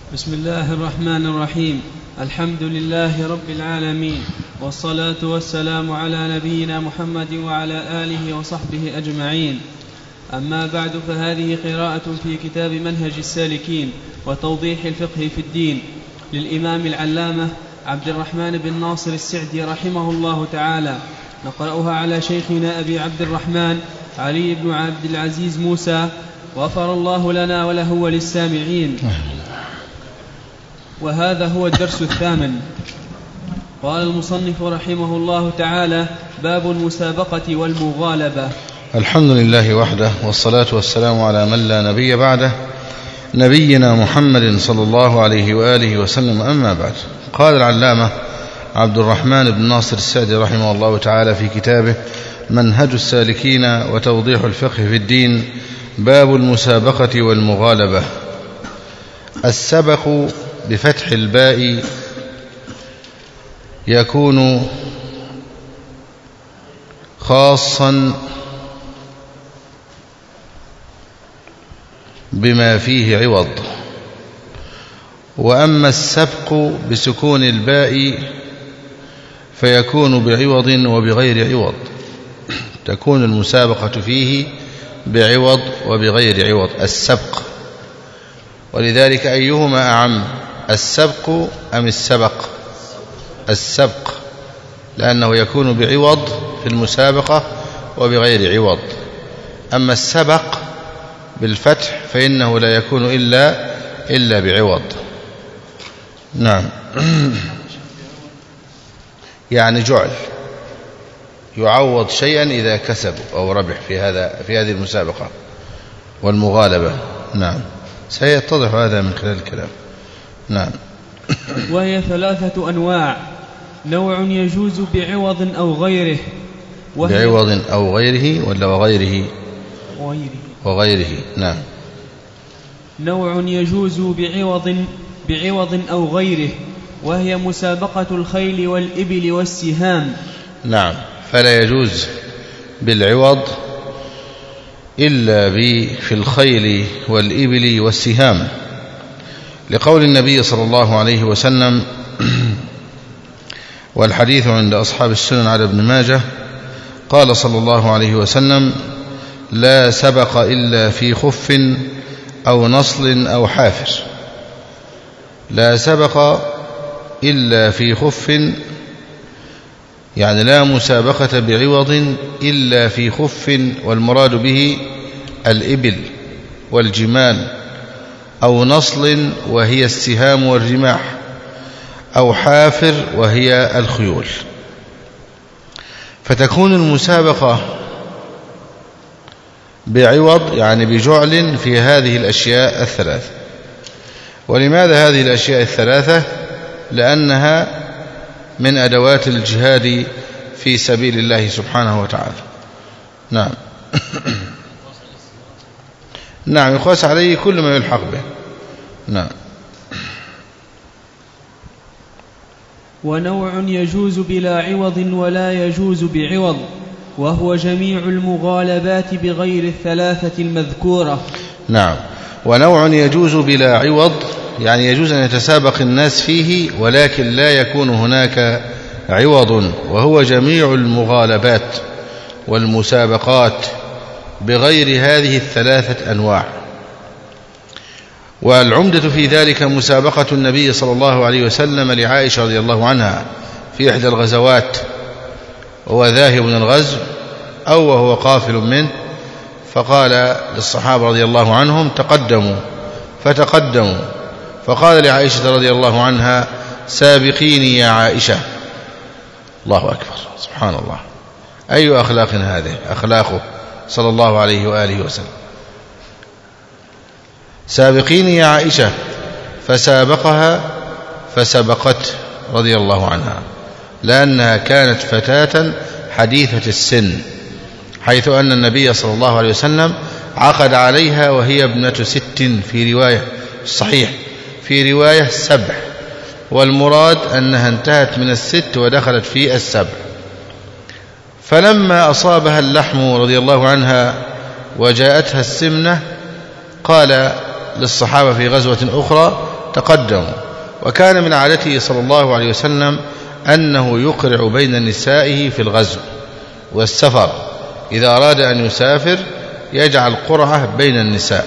بسم الله الرحمن الرحيم. الحمد لله رب العالمين، والصلاة والسلام على نبينا محمد وعلى آله وصحبه أجمعين. أما بعد، فهذه قراءة في كتاب منهج السالكين وتوضيح الفقه في الدين للإمام العلامة عبد الرحمن بن ناصر السعدي رحمه الله تعالى، نقرأها على شيخنا أبي عبد الرحمن علي بن عبد العزيز موسى، غفر الله لنا وله وللسامعين. وهذا هو الدرس الثامن. قال المصنف رحمه الله تعالى: باب المسابقة والمغالبة. الحمد لله وحده، والصلاة والسلام على من لا نبي بعده، نبينا محمد صلى الله عليه وآله وسلم. أما بعد، قال العلامة عبد الرحمن بن ناصر السعدي رحمه الله تعالى في كتابه منهج السالكين وتوضيح الفقه في الدين: باب المسابقة والمغالبة. السبق بفتح الباء يكون خاصا بما فيه عوض، وأما السبق بسكون الباء فيكون بعوض وبغير عوض. تكون المسابقة فيه بعوض وبغير عوض السبق، ولذلك أيهما أعم، السبق أم السبق؟ السبق، لأنه يكون بعوض في المسابقة وبغير عوض. أما السبق بالفتح فإنه لا يكون إلا بعوض. نعم. يعني جعل، يعوض شيئا إذا كسب أو ربح في هذه المسابقة والمغالبة. نعم، سيتضح هذا من خلال الكلام. نعم. وهي ثلاثة أنواع: نوع يجوز بعوض أو غيره، بعوض أو غيره ولا وغيره؟ وغيره. نعم. نوع يجوز بعوض أو غيره، وهي مسابقة الخيل والإبل والسهام. نعم، فلا يجوز بالعوض إلا في الخيل والإبل والسهام، لقول النبي صلى الله عليه وسلم، والحديث عند أصحاب السنن على ابن ماجه، قال صلى الله عليه وسلم: لا سبق إلا في خف أو نصل أو حافر. لا سبق إلا في خف، يعني لا مسابقة بعوض إلا في خف، والمراد به الإبل والجمال، أو نصل وهي السهام والرماح، أو حافر وهي الخيول. فتكون المسابقة بعوض يعني بجعل في هذه الأشياء الثلاثة. ولماذا هذه الأشياء الثلاثة؟ لأنها من أدوات الجهاد في سبيل الله سبحانه وتعالى. نعم. نعم، يقاس عليه كل ما يلحق به. نعم. ونوع يجوز بلا عوض ولا يجوز بعوض، وهو جميع المغالبات بغير الثلاثة المذكورة. نعم. ونوع يجوز بلا عوض يعني يجوز أن يتسابق الناس فيه ولكن لا يكون هناك عوض، وهو جميع المغالبات والمسابقات بغير هذه الثلاثة أنواع. والعمدة في ذلك مسابقة النبي صلى الله عليه وسلم لعائشة رضي الله عنها في إحدى الغزوات، وهو ذاهب من الغزو أو وهو قافل منه، فقال للصحابة رضي الله عنهم: تقدموا، فتقدموا، فقال لعائشة رضي الله عنها: سابقيني يا عائشة. الله أكبر، سبحان الله، أي أخلاق هذه؟ أخلاقه صلى الله عليه وآله وسلم. سابقيني يا عائشة، فسابقها فسبقت رضي الله عنها، لأنها كانت فتاة حديثة السن، حيث أن النبي صلى الله عليه وسلم عقد عليها وهي ابنة 6 في رواية صحيح، في رواية 7، والمراد أنها انتهت من 6 ودخلت في 7. فلما أصابها اللحم رضي الله عنها وجاءتها السمنة، قال للصحابة في غزوة أخرى: تقدموا. وكان من عادته صلى الله عليه وسلم أنه يقرع بين نسائه في الغزو والسفر، إذا أراد أن يسافر يجعل قرعة بين النساء،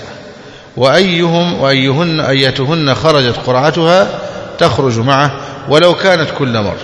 أيتهن خرجت قرعتها تخرج معه ولو كانت كل مرة.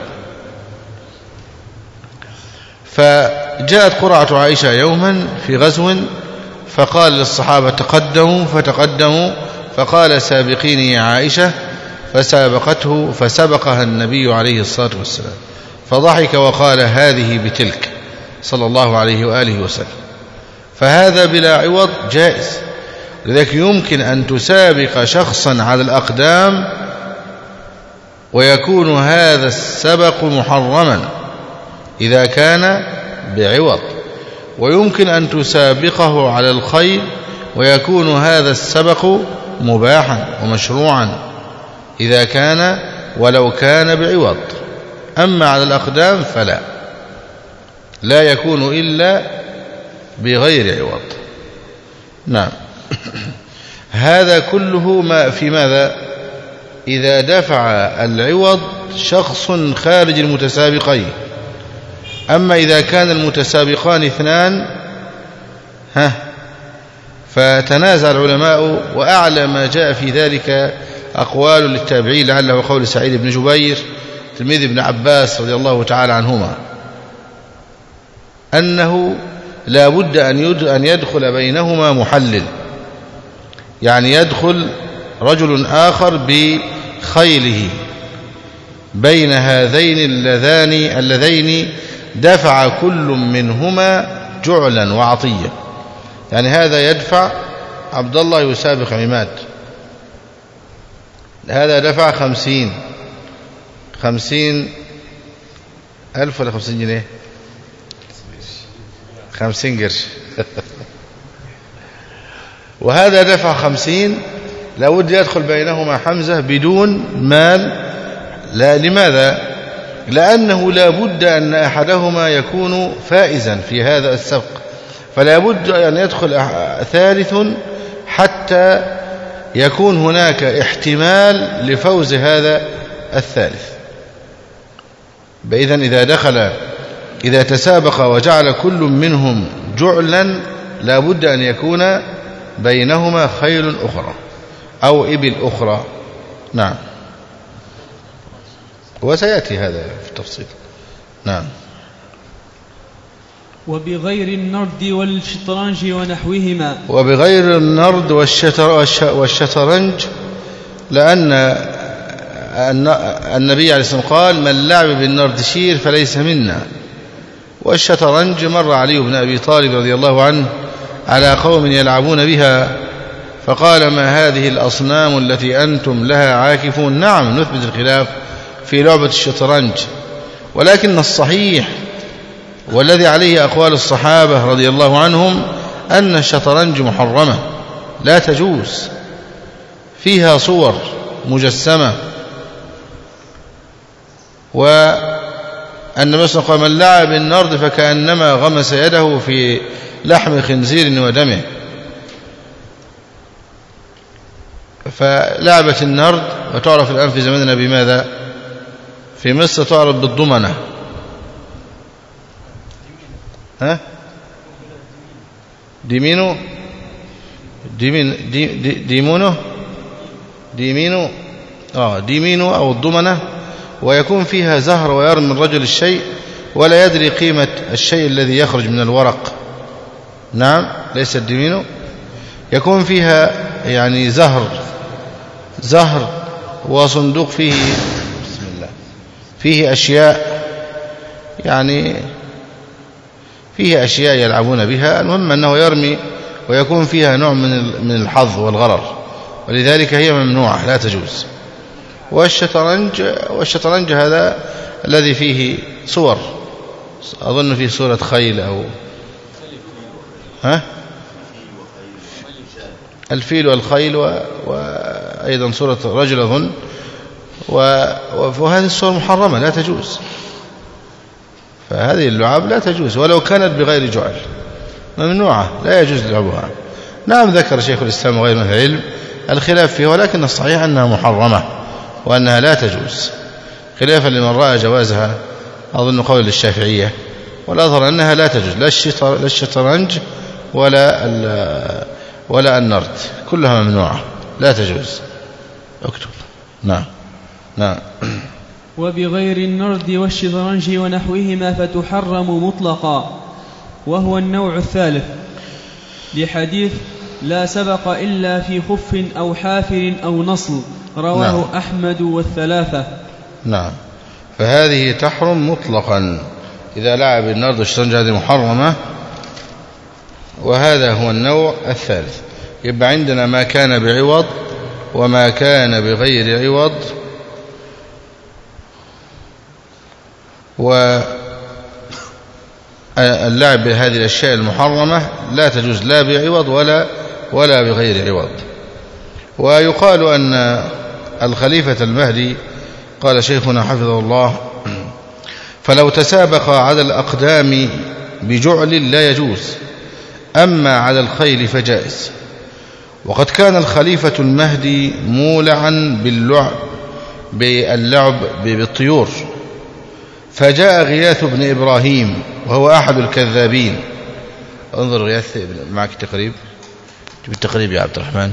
فجاءت قرعة عائشة يوما في غزو، فقال للصحابة تقدموا فتقدموا، فقال سابقيني يا عائشة، فسابقته فسبقها النبي عليه الصلاة والسلام، فضحك وقال هذه بتلك صلى الله عليه وآله وسلم. فهذا بلا عوض جائز. لذلك يمكن أن تسابق شخصا على الأقدام ويكون هذا السبق محرما إذا كان بعوض، ويمكن أن تسابقه على الخيل ويكون هذا السبق مباحا ومشروعا إذا كان ولو كان بعوض. أما على الأقدام فلا، لا يكون إلا بغير عوض. نعم. هذا كله ما في ماذا؟ إذا دفع العوض شخص خارج المتسابقين. أما إذا كان المتسابقان اثنان فتنازع العلماء، وأعلى ما جاء في ذلك أقوال للتابعين، لعله قول سعيد بن جبير تلميذ ابن عباس رضي الله تعالى عنهما، أنه لا بد أن يدخل بينهما محلل، يعني يدخل رجل آخر بخيله بين هذين اللذين دفع كل منهما جعلا وعطية. يعني هذا يدفع، عبد الله يسابق عماد، هذا دفع 50 ألف ولا 50 جنيه 50 قرش وهذا دفع 50. لابد يدخل بينهما حمزة بدون مال. لا، لماذا؟ لأنه لابد أن أحدهما يكون فائزا في هذا السبق، فلا بد أن يدخل ثالث حتى يكون هناك احتمال لفوز هذا الثالث. إذن إذا تسابق وجعل كل منهم جعلا لا بد أن يكون بينهما خيل أخرى أو إبل أخرى. نعم، وسيأتي هذا في التفصيل. نعم. وبغير النرد والشطرنج ونحوهما. وبغير النرد والشطرنج، لأن النبي عليه الصلاة والسلام قال من لعب بالنردشير فليس منا. والشطرنج مر علي بن أبي طالب رضي الله عنه على قوم يلعبون بها، فقال ما هذه الأصنام التي أنتم لها عاكفون؟ نعم، نثبت الخلاف في لعبة الشطرنج، ولكن الصحيح والذي عليه أقوال الصحابة رضي الله عنهم أن الشطرنج محرمة لا تجوز، فيها صور مجسمة. والنبي صلى الله عليه وسلم قال من لعب النرد فكأنما غمس يده في لحم خنزير ودمه. فلعبة النرد وتعرف الآن في زماننا بماذا؟ في مصر تعرف بالضمنة. ديمينو أو الضمنة، ويكون فيها زهر ويرمي الرجل الشيء ولا يدري قيمة الشيء الذي يخرج من الورق. نعم، ليس الديمينو. يكون فيها يعني زهر وصندوق فيه بسم الله فيه أشياء، يعني فيه أشياء يلعبون بها. المهم أنه يرمي ويكون فيها نوع من الحظ والغرر، ولذلك هي ممنوعة لا تجوز. والشطرنج هذا الذي فيه صور، أظن فيه صورة خيل أو الفيل والخيل، وأيضا صورة رجل أظن، وهذه الصور محرمة لا تجوز. فهذه اللعب لا تجوز ولو كانت بغير جعل، ممنوعة لا يجوز لعبها. نعم، ذكر شيخ الإسلام وغيره من العلم الخلاف فيها، ولكن الصحيح أنها محرمة وأنها لا تجوز، خلافا لمن رأى جوازها أظن قول للشافعية، والأظهر أنها لا تجوز، لا الشطرنج ولا النرد، كلها ممنوعة لا تجوز. اكتب. نعم. وبغير النرد والشطرنج ونحوهما فتحرم مطلقا، وهو النوع الثالث، لحديث لا سبق إلا في خف أو حافر أو نصل، رواه أحمد والثلاثة. نعم. فهذه تحرم مطلقا، إذا لعب النرد والشطرنج هذه محرمة، وهذا هو النوع الثالث. يبقى عندنا ما كان بعوض وما كان بغير عوض، واللعب بهذه الأشياء المحرمة لا تجوز لا بعوض ولا بغير عوض. ويقال أن الخليفة المهدي قال شيخنا حفظه الله: فلو تسابق على الأقدام بجعل لا يجوز، أما على الخيل فجائز. وقد كان الخليفة المهدي مولعا باللعب بالطيور، فجاء غياث بن إبراهيم وهو أحد الكذابين. انظر غياث معك التقريب، بالتقريب يا عبد الرحمن.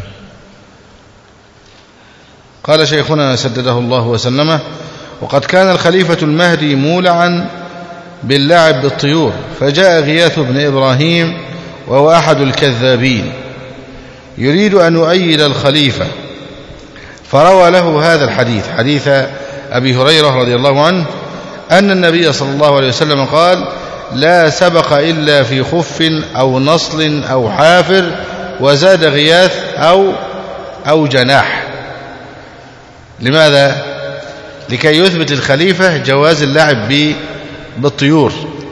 قال شيخنا سدده الله وسلمه: وقد كان الخليفة المهدي مولعا باللعب بالطيور، فجاء غياث بن إبراهيم وهو أحد الكذابين يريد أن يؤيد الخليفة، فروى له هذا الحديث، حديث أبي هريرة رضي الله عنه، أن النبي صلى الله عليه وسلم قال: لا سبق إلا في خف أو نصل أو حافر، وزاد غياث أو جناح. لماذا؟ لكي يثبت الخليفة جواز اللعب بالطيور.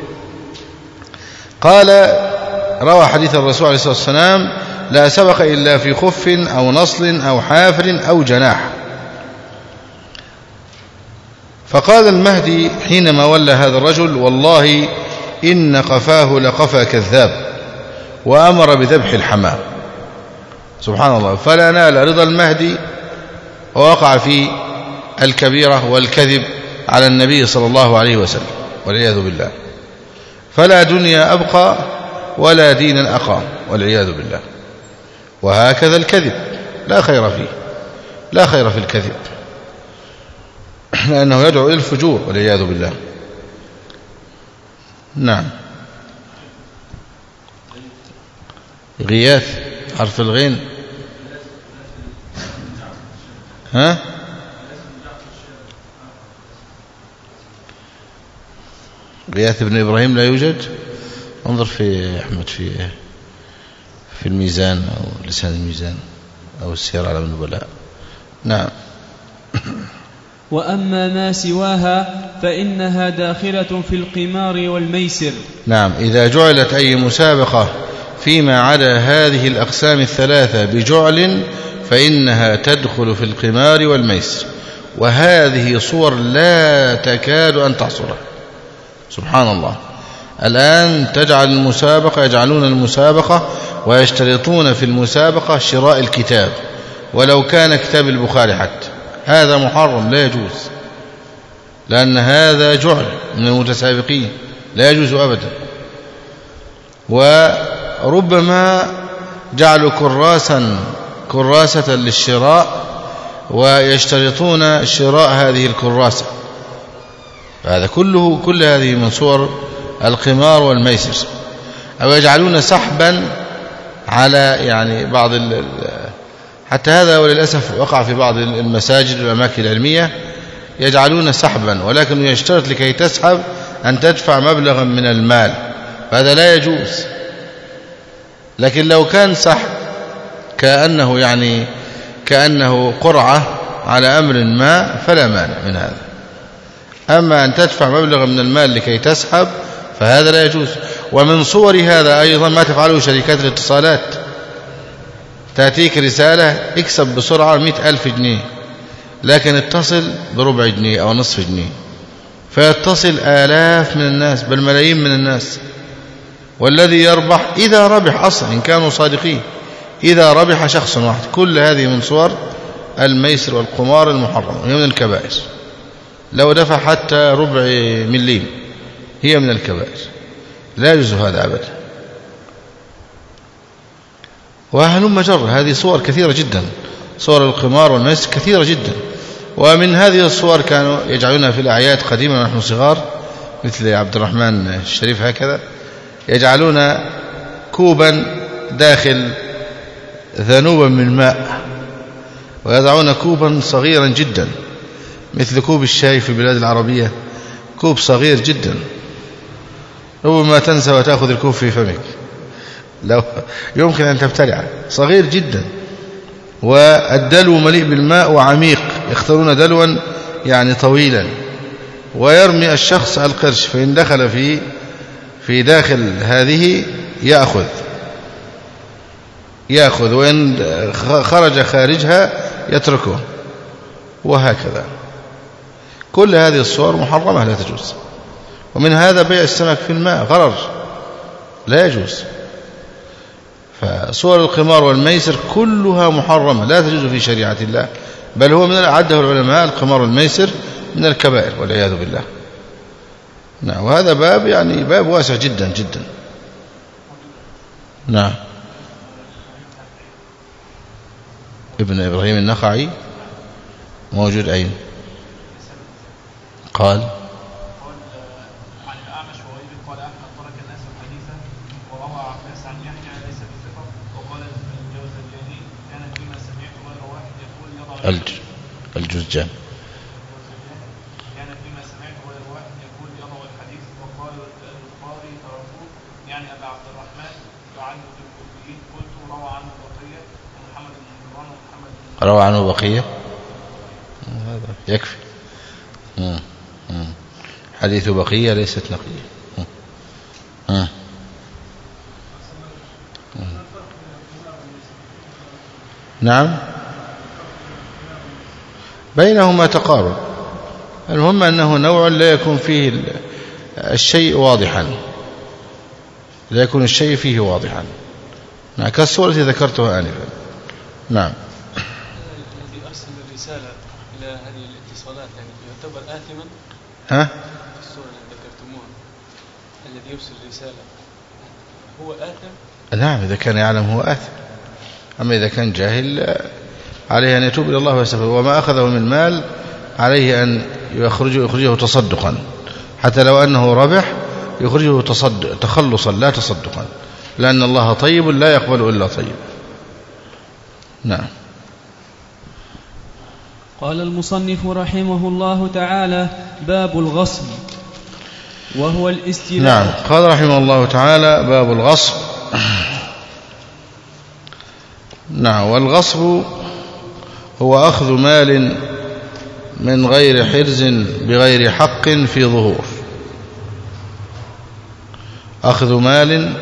قال روى حديث الرسول عليه الصلاة والسلام: لا سبق إلا في خف أو نصل أو حافر أو جناح. فقال المهدي حينما ولى هذا الرجل: والله إن قفاه لقفا كذاب، وأمر بذبح الحمام. سبحان الله. فلا نال رضا المهدي، ووقع في الكبيرة والكذب على النبي صلى الله عليه وسلم، والعياذ بالله. فلا دنيا أبقى ولا دين أقام، والعياذ بالله. وهكذا الكذب لا خير فيه، لا خير في الكذب، لأنه يدعو إلى الفجور، والعياذ بالله. نعم. غياث حرف الغين. ها؟ غياث بن إبراهيم لا يوجد. انظر في أحمد في الميزان أو لسان الميزان أو السير على النبلاء. نعم. وأما ما سواها فإنها داخلة في القمار والميسر. نعم. إذا جعلت أي مسابقة فيما عدا هذه الأقسام الثلاثة بجعل فإنها تدخل في القمار والميسر، وهذه صور لا تكاد أن تحصرها. سبحان الله. الآن يجعلون المسابقة ويشترطون في المسابقة شراء الكتاب، ولو كان كتاب البخاري حتى. هذا محرم، لا يجوز، لأن هذا جعل من المتسابقين، لا يجوز أبدا. وربما جعلوا كراسة للشراء ويشترطون شراء هذه الكراسة. فهذا كل هذه من صور القمار والميسر. أو يجعلون سحبا على بعض حتى هذا وللأسف وقع في بعض المساجد والأماكن العلمية، يجعلون سحبا، ولكن يشترط لكي تسحب أن تدفع مبلغا من المال، فهذا لا يجوز. لكن لو كان سحب كأنه قرعة على أمر ما فلا مانع من هذا. أما أن تدفع مبلغا من المال لكي تسحب فهذا لا يجوز. ومن صور هذا أيضا ما تفعله شركات الاتصالات، تأتيك رسالة: اكسب بسرعة 100,000 جنيه، لكن اتصل بربع جنيه أو نصف جنيه، فيتصل آلاف من الناس بل ملايين من الناس، والذي يربح إذا ربح أصلا إن كانوا صادقين، إذا ربح شخص واحد. كل هذه من صور الميسر والقمار المحرم، هي من الكبائر. لو دفع حتى ربع مليم هي من الكبائر، لا يجوز هذا أبدا. وهلم جر، هذه صور كثيرة جدا، صور القمار والميسر كثيرة جدا. ومن هذه الصور كانوا يجعلونها في الأعياد قديما ونحن صغار، مثل عبد الرحمن الشريف هكذا، يجعلون كوبا داخل ذنوبا من ماء، ويضعون كوبا صغيرا جدا مثل كوب الشاي في البلاد العربية، كوب صغير جدا، ربما تنسى وتأخذ الكوب في فمك، لو يمكن أن تبتلع، صغير جدا. والدلو مليء بالماء وعميق، يختارون دلوا يعني طويلا، ويرمي الشخص القرش، فإن دخل في داخل هذه يأخذ، وإن خرج خارجها يتركه، وهكذا. كل هذه الصور محرمة لا تجوز. ومن هذا بيع السمك في الماء غرر، لا يجوز. فصور القمار والميسر كلها محرمة لا تجوز في شريعة الله، بل هو من عده العلماء القمار والميسر من الكبائر والعياذ بالله. نعم. وهذا باب يعني باب واسع جدا جدا. نعم. ابن إبراهيم النخعي موجود أين؟ قال عن الأعمش وغيره قال أحمد ترك الناس الحديثة وروى عباس عن يحيى ليس بثقة. وقال الجوزجاني كان فيما سمعت غير واحد يقول يضع الجوزجاني كان فيما سمعت غير واحد يقول يضع الحديث. وقال البخاري تركوه يعني أبا عبد الرحمن يعلم في الكوفيين. قلت روى عنه بقية ومحمد بن عمران ومحمد بن روى عنه بقية، هذا يكفي. حديث بقية ليست نقية. نعم، بينهما تقارب. المهم أنه نوع لا يكون فيه الشيء واضحا، لا يكون الشيء فيه واضحا. نعم، كالصورة التي ذكرتها آنفا. نعم. الذي أرسل الرسالة إلى هذه الاتصالات يعني يعتبر آثما؟ الصورة التي ذكرتموها، الذي يرسل الرسالة هو آثم؟ نعم، إذا كان يعلم هو آثم. أما إذا كان جاهل عليه أن يتوب إلى الله ويستغفر. وما أخذه من مال عليه أن يخرجه تصدقا، حتى لو أنه ربح يخرجه تخلصا لا تصدقا، لأن الله طيب لا يقبل إلا طيب. نعم. قال المصنف رحمه الله تعالى: باب الغصب وهو الاستيلاء. نعم. قال رحمه الله تعالى: باب الغصب. نعم. والغصب هو أخذ مال من غير حرز بغير حق في ظهور. أخذ مال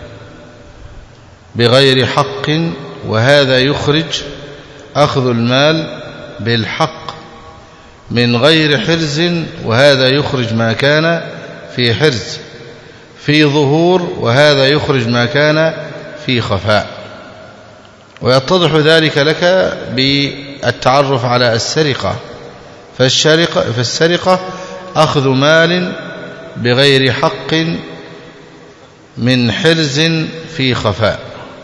بغير حق، وهذا يخرج أخذ المال بالحق من غير حرز، وهذا يخرج ما كان في حرز، في ظهور، وهذا يخرج ما كان في خفاء. ويتضح ذلك لك بالتعرف على السرقة. فالسرقة أخذ مال بغير حق من حرز في خفاء.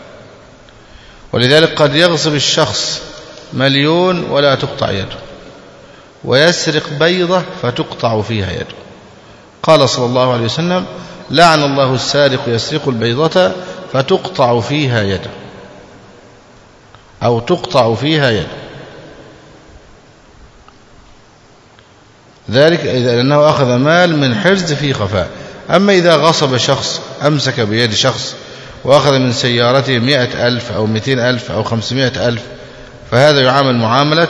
ولذلك قد يغصب الشخص 1,000,000 ولا تقطع يده، ويسرق بيضة فتقطع فيها يده. قال صلى الله عليه وسلم: لعن الله السارق يسرق البيضة فتقطع فيها يده، أو تقطع فيها يده. ذلك لأنه أخذ مال من حرز في خفاء. أما إذا غصب شخص، أمسك بيد شخص وأخذ من سيارته 100,000 أو 200,000 أو 500,000، فهذا يعامل معاملة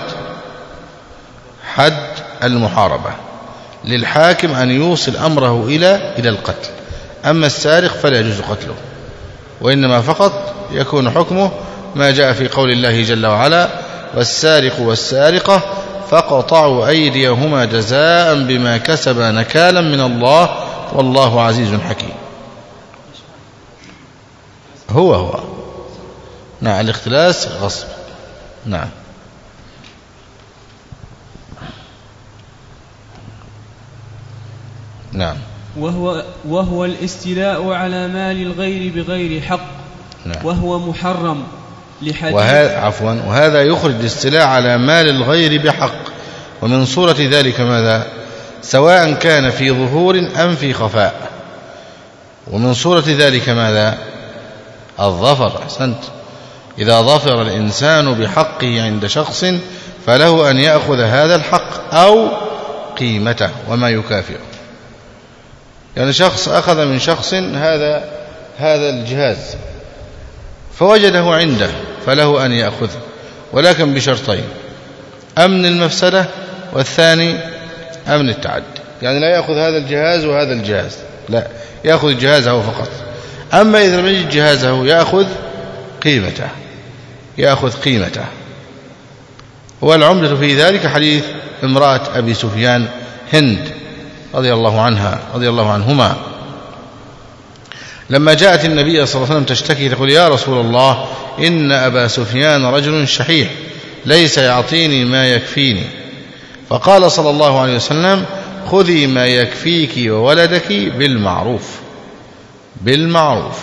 حد المحاربة، للحاكم أن يوصل أمره إلى القتل. أما السارق فلا يجوز قتله، وإنما فقط يكون حكمه ما جاء في قول الله جل وعلا: والسارق والسارقة فقطعوا أيديهما جزاء بما كسبا نكالا من الله والله عزيز حكيم. هو نعم الاختلاس غصب. نعم. نعم. وهو الاستيلاء على مال الغير بغير حق. نعم. وهو محرم لحديث وهذا يخرج الاستيلاء على مال الغير بحق. ومن صورة ذلك ماذا؟ سواء كان في ظهور أم في خفاء. ومن صورة ذلك ماذا؟ الظفر. أحسنت. إذا ظفر الإنسان بحقه عند شخص فله أن يأخذ هذا الحق أو قيمته وما يكافئه. يعني شخص أخذ من شخص هذا الجهاز فوجده عنده فله أن يأخذه، ولكن بشرطين: أمن المفسدة، والثاني أمن التعدي. يعني لا يأخذ هذا الجهاز وهذا الجهاز، لا، يأخذ جهازه فقط. أما إذا لم يجد جهازه يأخذ قيمته. والعمدة في ذلك حديث امرأة أبي سفيان هند رضي الله عنهما لما جاءت النبي صلى الله عليه وسلم تشتكي تقول: يا رسول الله، إن أبا سفيان رجل شحيح ليس يعطيني ما يكفيني. فقال صلى الله عليه وسلم: خذي ما يكفيك وولدك بالمعروف.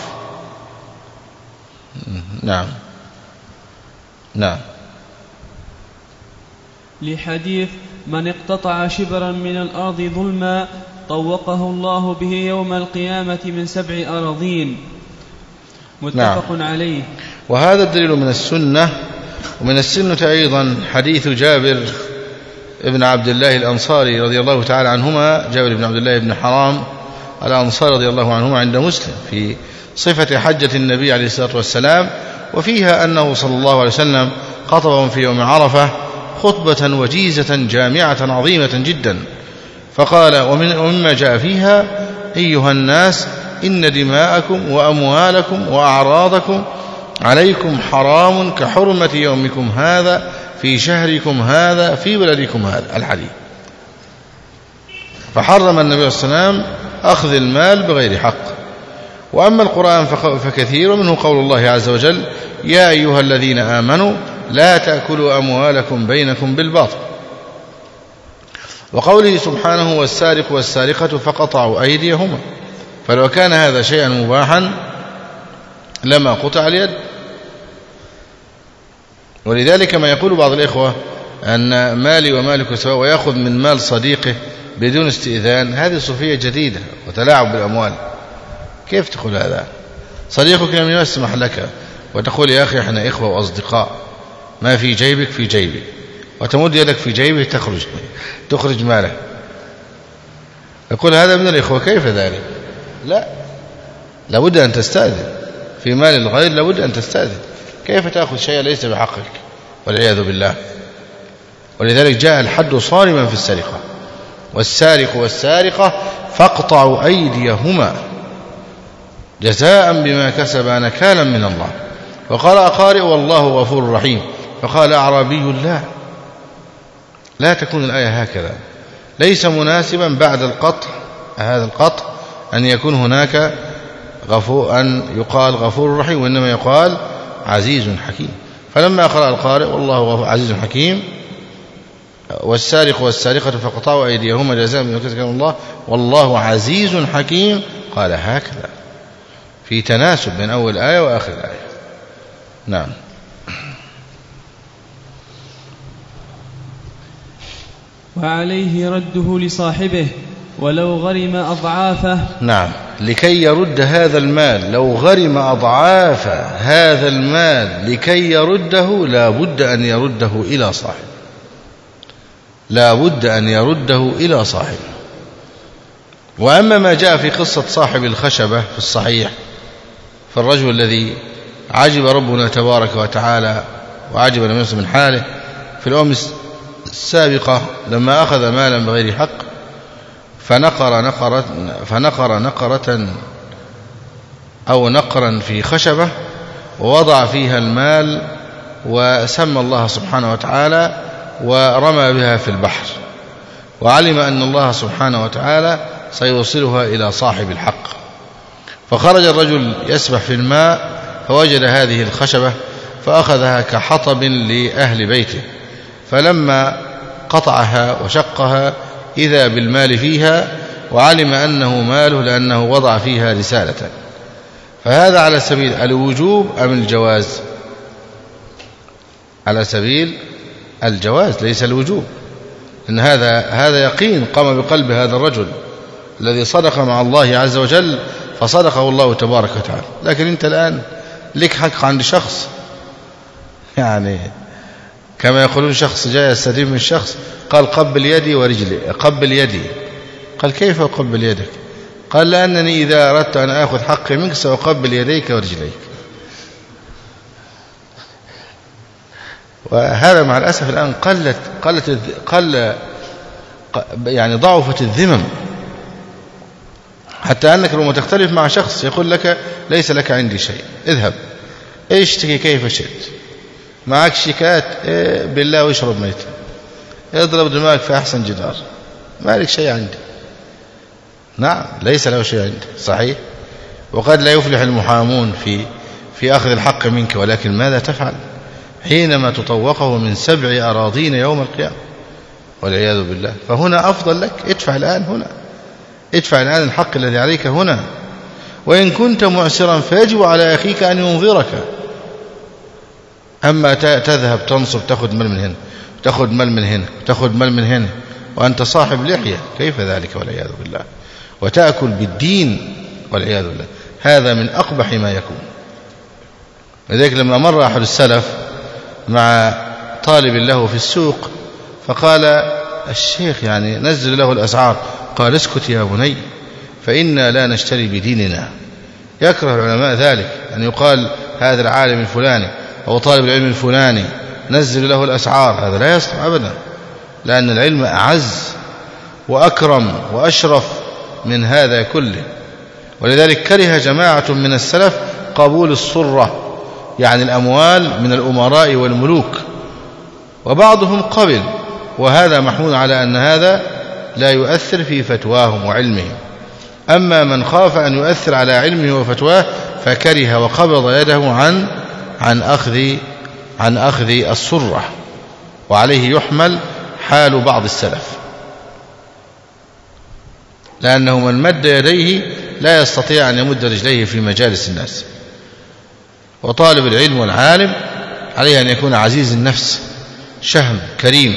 نعم. لحديث: من اقتطع شبرا من الأرض ظلما طوقه الله به يوم القيامة من 7 أراضين. متفق عليه. وهذا الدليل من السنة. ومن السنة أيضا حديث جابر ابن عبد الله الأنصاري رضي الله تعالى عنهما، جابر بن عبد الله بن حرام الأنصاري رضي الله عنهما، عند مسلم في صفة حجة النبي عليه الصلاة والسلام، وفيها أنه صلى الله عليه وسلم خطبهم في يوم عرفة خطبة وجيزة جامعة عظيمة جدا، فقال: ومما جاء فيها: أيها الناس، إن دماءكم وأموالكم وأعراضكم عليكم حرام كحرمة يومكم هذا في شهركم هذا في بلدكم هذا. الحديث. فحرم النبي صلى الله عليه وسلم أخذ المال بغير حق. وأما القرآن فكثير منه قول الله عز وجل: يا أيها الذين آمنوا لا تأكلوا أموالكم بينكم بالباطل. وقوله سبحانه: والسارق والسارقة فقطعوا أيديهما. فلو كان هذا شيئا مباحا لما قطع اليد. ولذلك ما يقول بعض الإخوة أن مالي ومالك سواء، ويأخذ من مال صديقه بدون استئذان، هذه صوفية جديدة وتلاعب بالأموال. كيف تقول هذا؟ صديقك لم يسمح لك وتقول: يا أخي احنا إخوة وأصدقاء، ما في جيبك في جيبي، وتمد يدك في جيبه تخرج ماله. يقول هذا من الإخوة. كيف ذلك؟ لا، لابد أن تستأذن في مال الغير، لابد أن تستأذن. كيف تأخذ شيئا ليس بحقك؟ والعياذ بالله. ولذلك جاء الحد صارما في السرقة: والسارق والسارقة فاقطعوا أيديهما جزاء بما كسبا نكالا من الله. وقال أقارئ: والله غفور رحيم. فقال أعرابي: لا تكون الآية هكذا، ليس مناسبا بعد القطع، هذا القطع، أن يكون هناك أن يقال غفور رحيم، وإنما يقال عزيز حكيم. فلما قرأ القارئ: والله عزيز حكيم، والسارق والسارقة فقطعوا أيديهما جزاء بما كسبا من الله والله عزيز حكيم، قال هكذا، في تناسب بين أول آية وآخر آية. نعم. وعليه رده لصاحبه ولو غرم أضعافه. نعم، لكي يرد هذا المال، لو غرم أضعاف هذا المال لكي يرده لا بد أن يرده إلى صاحبه، لا بد أن يرده إلى صاحبه. وأما ما جاء في قصة صاحب الخشبة في الصحيح، فالرجل الذي عجب ربنا تبارك وتعالى وعجب لم يصل من حاله في الأمم السابقة لما أخذ مالا بغير حق فنقر نقرة أو نقرا في خشبة ووضع فيها المال وسمى الله سبحانه وتعالى ورمى بها في البحر، وعلم أن الله سبحانه وتعالى سيوصلها إلى صاحب الحق. فخرج الرجل يسبح في الماء فوجد هذه الخشبة فأخذها كحطب لأهل بيته، فلما قطعها وشقها إذا بالمال فيها، وعلم أنه ماله لأنه وضع فيها رسالة. فهذا على سبيل الوجوب أم الجواز؟ على سبيل الجواز ليس الوجوب، إن هذا يقين قام بقلب هذا الرجل الذي صدق مع الله عز وجل فصدقه الله تبارك وتعالى. لكن أنت الآن لك حق عند شخص، يعني كما يقولون شخص جاء يستدين من شخص قال قبل يدي ورجلي، قبل يدي. قال كيف أقبل يدك؟ قال لأنني إذا أردت أن أخذ حقي منك سأقبل يديك ورجليك. وهذا مع الأسف الآن قل يعني ضعفت الذمم، حتى أنك لما تختلف مع شخص يقول لك ليس لك عندي شيء، اذهب اشتكي كيف شئت، معك شيكات بالله واشرب ميت، اضرب دماغك في أحسن جدار، ما لك شيء عندي. نعم ليس له شيء عندي صحيح، وقد لا يفلح المحامون في أخذ الحق منك، ولكن ماذا تفعل حينما تطوقه من 7 أراضين يوم القيامة والعياذ بالله؟ فهنا أفضل لك ادفع الآن، هنا ادفع الآن الحق الذي عليك هنا. وإن كنت معسرا فيجب على أخيك أن ينظرك. أما تذهب تنصب تأخذ مال من هنا تأخذ مال من هنا تأخذ مال من هنا وأنت صاحب لحية، كيف ذلك والعياذ بالله؟ وتأكل بالدين والعياذ بالله، هذا من أقبح ما يكون. لذلك لما مر أحد السلف مع طالب له في السوق فقال الشيخ يعني نزل له الأسعار، قال اسكت يا بني فإنا لا نشتري بديننا. يكره العلماء ذلك أن يقال هذا العالم الفلاني أو طالب العلم الفلاني نزل له الأسعار، هذا لا يصلح أبدا، لأن العلم أعز وأكرم وأشرف من هذا كله. ولذلك كره جماعة من السلف قبول الصرة، يعني الأموال من الأمراء والملوك، وبعضهم قبل، وهذا محمول على أن هذا لا يؤثر في فتواهم وعلمهم. أما من خاف أن يؤثر على علمه وفتواه فكره وقبض يده عن أخذ الصرة، وعليه يحمل حال بعض السلف، لأنه من مد يديه لا يستطيع أن يمد رجليه في مجالس الناس. وطالب العلم والعالم عليه أن يكون عزيز النفس شهم كريم،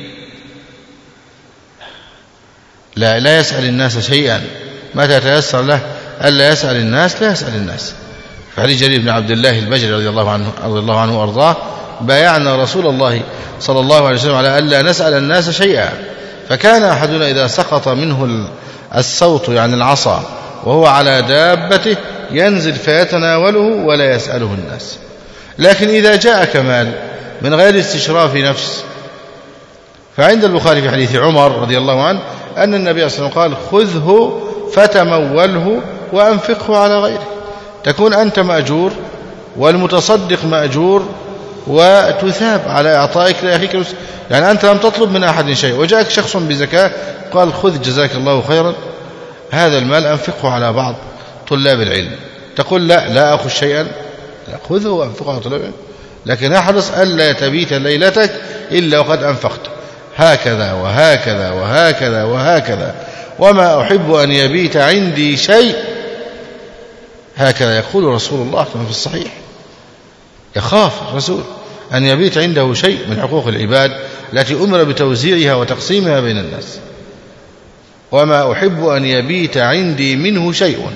لا يسأل الناس شيئا، متى تيسر له ألا يسأل الناس لا يسأل الناس. فعلي جرير بن عبد الله البجلي رضي الله عنه وأرضاه بايعنا رسول الله صلى الله عليه وسلم على ألا نسأل الناس شيئا، فكان أحدنا إذا سقط منه الصوت يعني العصا وهو على دابته ينزل فيتناوله ولا يسأله الناس. لكن إذا جاء كمال من غير استشراف نفس، فعند البخاري في حديث عمر رضي الله عنه أن النبي صلى الله عليه وسلم قال خذه فتموله وأنفقه على غيره، تكون أنت مأجور والمتصدق مأجور وتثاب على إعطائك لأخيك. يعني أنت لم تطلب من أحد شيء وجاءك شخص بزكاة قال خذ جزاك الله خيرا هذا المال أنفقه على بعض طلاب العلم، تقول لا أخذ شيئا، لا خذه وأنفقه على طلاب العلم، لكن احرص ألا تبيت ليلتك إلا وقد أنفقت هكذا وهكذا وهكذا وهكذا، وما أحب أن يبيت عندي شيء، هكذا يقول رسول الله كما في الصحيح. يخاف الرسول أن يبيت عنده شيء من حقوق العباد التي أمر بتوزيعها وتقسيمها بين الناس. وما أحب أن يبيت عندي منه شيء.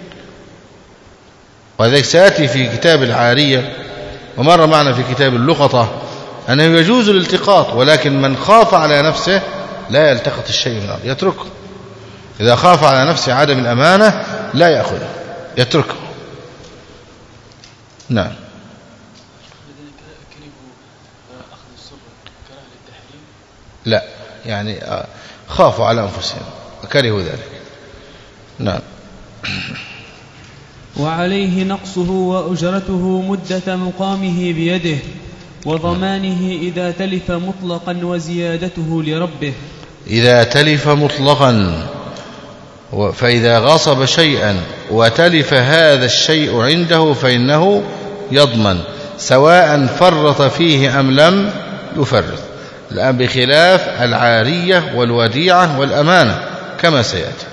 وذلك سيأتي في كتاب العارية ومر معنا في كتاب اللقطة أنه يجوز الالتقاط، ولكن من خاف على نفسه لا يلتقط الشيء من الأرض، يتركه. إذا خاف على نفسه عدم الأمانة لا يأخذه، يتركه. نعم. لا يعني خافوا على أنفسهم وكرهوا ذلك. نعم. وعليه نقصه وأجرته مدة مقامه بيده، وضمانه إذا تلف مطلقا وزيادته لربه. إذا تلف مطلقا، فإذا غصب شيئا وتلف هذا الشيء عنده فإنه يضمن، سواء فرط فيه أم لم يفرط، الآن بخلاف العارية والوديعة والأمانة كما سيأتي،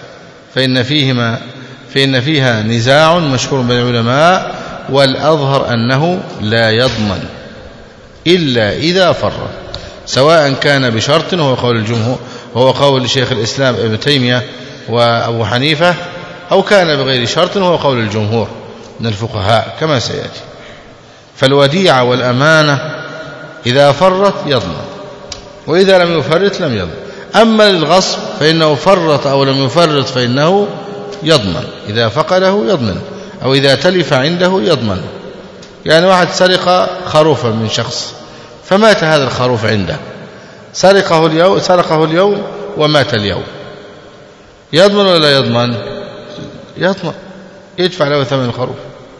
فإن فيها نزاع مشهور بين العلماء، والأظهر أنه لا يضمن إلا إذا فرط، سواء كان بشرط وهو قول الجمهور وهو قول شيخ الإسلام ابن تيمية وأبو حنيفة، أو كان بغير شرط وهو قول الجمهور من الفقهاء كما سيأتي. فالوديعة والأمانة إذا فرط يضمن، وإذا لم يفرط لم يضمن. أما للغصب فإنه فرط أو لم يفرط فإنه يضمن، إذا فقده يضمن، أو إذا تلف عنده يضمن. يعني واحد سرق خروفا من شخص فمات هذا الخروف عنده، سرقه اليوم ومات اليوم، يضمن ولا لا يضمن؟ يضمن، يدفع له ثمن الخروف.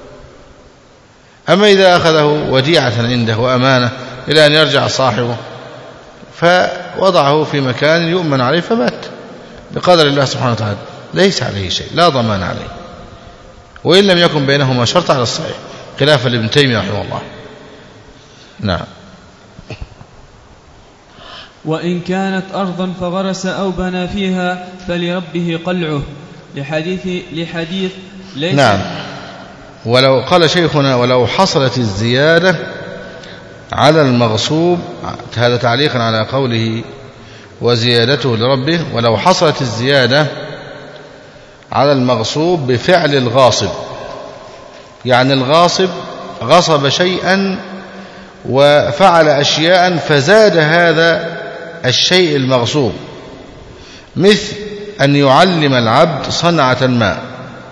أما إذا أخذه وديعة عنده وأمانة إلى أن يرجع صاحبه فوضعه في مكان يؤمن عليه فمات بقدر الله سبحانه وتعالى، ليس عليه شيء، لا ضمان عليه، وإن لم يكن بينهما شرط على الصحيح، خلافا لابن تيمية رحمه الله. نعم. وإن كانت أرضا فغرس أو بنى فيها فلربه قلعه، لحديث ليس. نعم. ولو قال شيخنا ولو حصلت الزيادة على المغصوب، هذا تعليقا على قوله وزيادته لربه، ولو حصلت الزيادة على المغصوب بفعل الغاصب، يعني الغاصب غصب شيئا وفعل أشياء فزاد هذا الشيء المغصوب، مثل أن يعلم العبد صنعة ما،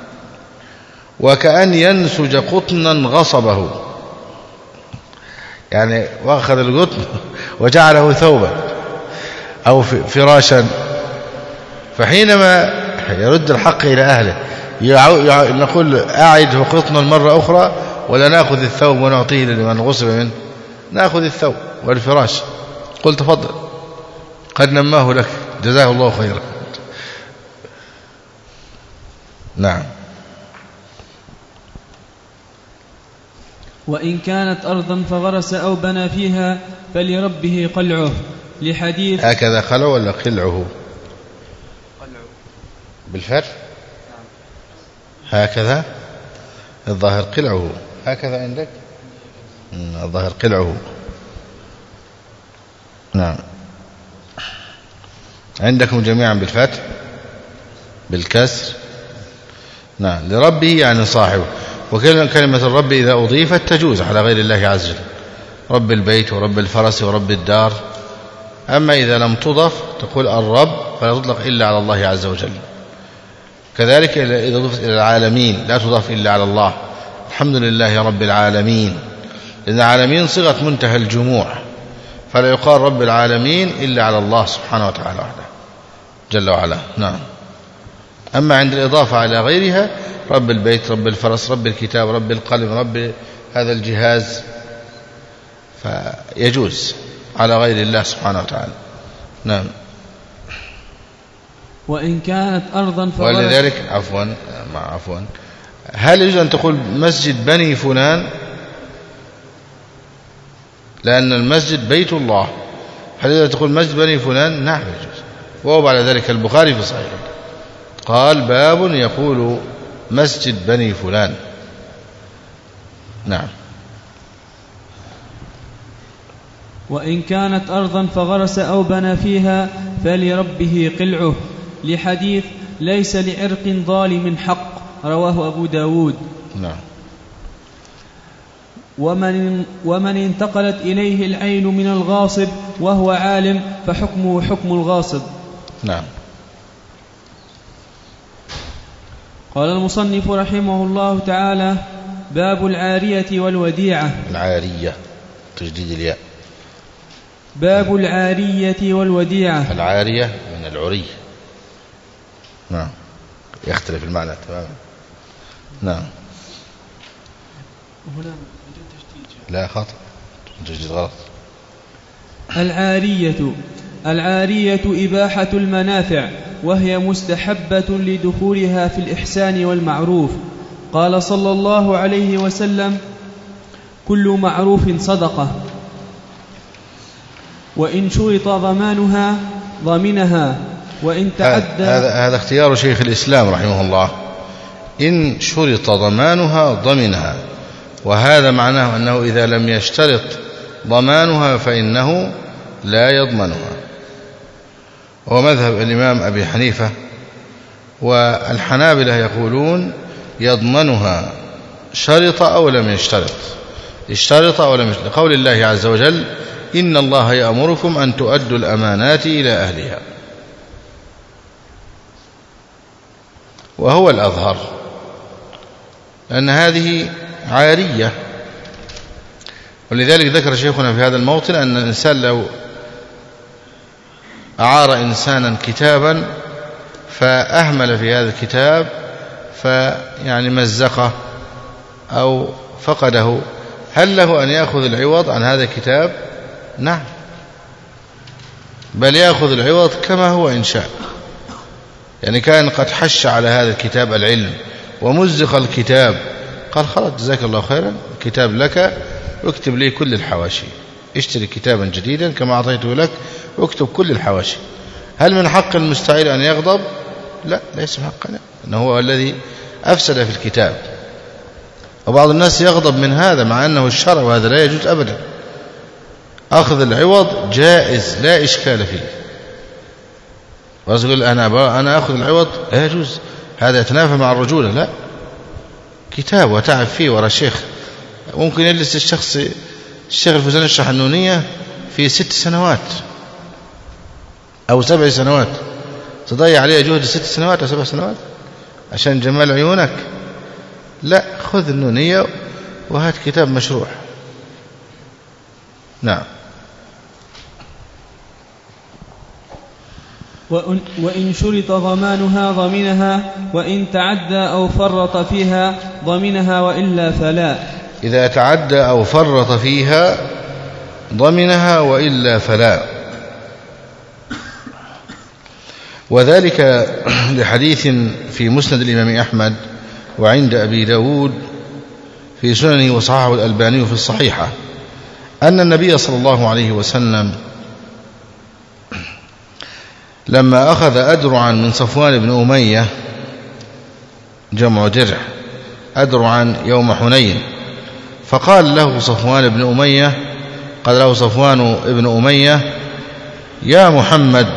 وكأن ينسج قطنا غصبه، يعني واخذ القطن وجعله ثوبا أو فراشا، فحينما يرد الحق إلى أهله نقول أعده قطنا مرة أخرى ولا نأخذ الثوب ونعطيه لمن غصب منه؟ نأخذ الثوب والفراش، قل تفضل قد نماه لك جزاه الله خيرا. نعم. وإن كانت أرضا فغرس أو بنى فيها فلربه قلعه، لحديث. هكذا قلعه ولا قلعه؟ بالفتح هكذا، الظاهر قلعه، هكذا عندك الظاهر قلعه. نعم. عندكم جميعا بالفتح بالكسر. نعم. لربه يعني صاحبه، وكلمة الرب إذا أضيفت تجوز على غير الله عز وجل، رب البيت ورب الفرس ورب الدار. أما إذا لم تضف تقول الرب فلا تطلق إلا على الله عز وجل. كذلك إذا ضفت إلى العالمين لا تضاف إلا على الله، الحمد لله رب العالمين، لأن العالمين صيغة منتهى الجموع، فلا يقال رب العالمين إلا على الله سبحانه وتعالى وحده جل وعلا. نعم. أما عند الإضافة على غيرها رب البيت رب الفرس رب الكتاب رب القلم رب هذا الجهاز فيجوز على غير الله سبحانه وتعالى. نعم. وإن كانت أرضا ولذلك عفوا هل يجوز أن تقول مسجد بني فلان؟ لأن المسجد بيت الله، هل يجوز أن تقول مسجد بني فلان؟ نعم يجوز. وهو بعد ذلك البخاري في صحيح قال باب يقول مسجد بني فلان. نعم. وإن كانت أرضا فغرس أو بنى فيها فلربه قلعه، لحديث ليس لعرق ظالم حق، رواه أبو داود. نعم. ومن انتقلت إليه العين من الغاصب وهو عالم فحكمه حكم الغاصب. نعم. قال المصنف رحمه الله تعالى: باب العارية والوديعة. العارية تجديد الياء. باب العارية والوديعة. العارية من العري. نعم. يختلف المعنى تماما. نعم. لا خطأ، تجديد غلط. العارية إباحة المنافع، وهي مستحبة لدخولها في الإحسان والمعروف. قال صلى الله عليه وسلم: كل معروف صدقة، وإن شرط ضمانها ضمنها، وإن تعدى. هذا اختيار شيخ الإسلام رحمه الله، إن شرط ضمانها ضمنها، وهذا معناه أنه إذا لم يشترط ضمانها فإنه لا يضمنها. هو مذهب الإمام أبي حنيفة، والحنابلة يقولون يضمنها شرط أو لم يشترط، اشترط أو لم يشترط، لقول الله عز وجل: إن الله يأمركم أن تؤدوا الأمانات إلى أهلها. وهو الأظهر، لأن هذه عارية. ولذلك ذكر شيخنا في هذا الموطن أن الإنسان لو أعار إنسانا كتابا فأهمل في هذا الكتاب، فيعني مزقه أو فقده، هل له أن يأخذ العوض عن هذا الكتاب؟ نعم، بل يأخذ العوض كما هو إن شاء. يعني كان قد حش على هذا الكتاب العلم ومزق الكتاب، قال: خلاص جزاك الله خيرا، الكتاب لك، واكتب لي كل الحواشي، اشتري كتابا جديدا كما أعطيته لك، واكتب كل الحواشي. هل من حق المستعير أن يغضب؟ لا، ليس من حقنا، أنه هو الذي أفسد في الكتاب. وبعض الناس يغضب من هذا مع أنه الشرع، وهذا لا يجوز أبدا. أخذ العوض جائز، لا إشكال فيه. وأقول أنا أخذ العوض، لا يجوز، هذا يتنافى مع الرجولة. لا، كتاب وتعب فيه وراء شيخ، ممكن يجلس الشيخ الفوزان يشرح النونية في 6 سنوات أو 7 سنوات، تضيع عليه جهد 6 سنوات أو 7 سنوات عشان جمال عيونك؟ لا، خذ النونية وهات كتاب مشروع. نعم. وإن شرط ضمانها ضمنها، وإن تعدى أو فرط فيها ضمنها، وإلا فلا. إذا تعدى أو فرط فيها ضمنها، وإلا فلا. وذلك لحديث في مسند الإمام أحمد وعند أبي داود في سننه، وصححه الألباني في الصحيحة، أن النبي صلى الله عليه وسلم لما أخذ أدرعا من صفوان بن أمية، جمع درع، أدرعا يوم حنين، فقال له صفوان بن أمية، قال له صفوان بن أمية: يا محمد،